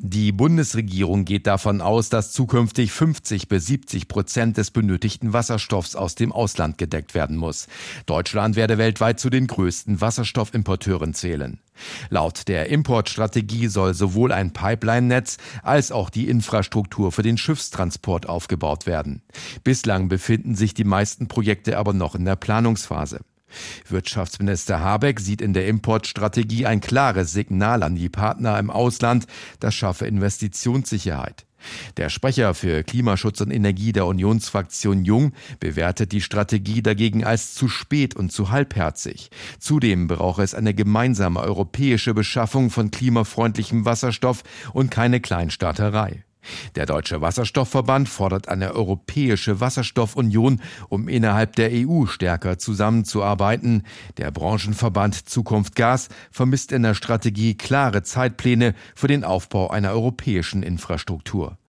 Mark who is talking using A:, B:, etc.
A: Die Bundesregierung geht davon aus, dass zukünftig 50-70% des benötigten Wasserstoffs aus dem Ausland gedeckt werden muss. Deutschland werde weltweit zu den größten Wasserstoffimporteuren zählen. Laut der Importstrategie soll sowohl ein Pipeline-Netz als auch die Infrastruktur für den Schiffstransport aufgebaut werden. Bislang befinden sich die meisten Projekte aber noch in der Planungsphase. Wirtschaftsminister Habeck sieht in der Importstrategie ein klares Signal an die Partner im Ausland, das schaffe Investitionssicherheit. Der Sprecher für Klimaschutz und Energie der Unionsfraktion Jung bewertet die Strategie dagegen als zu spät und zu halbherzig. Zudem brauche es eine gemeinsame europäische Beschaffung von klimafreundlichem Wasserstoff und keine Kleinstaaterei. Der Deutsche Wasserstoffverband fordert eine europäische Wasserstoffunion, um innerhalb der EU stärker zusammenzuarbeiten. Der Branchenverband Zukunft Gas vermisst in der Strategie klare Zeitpläne für den Aufbau einer europäischen Infrastruktur.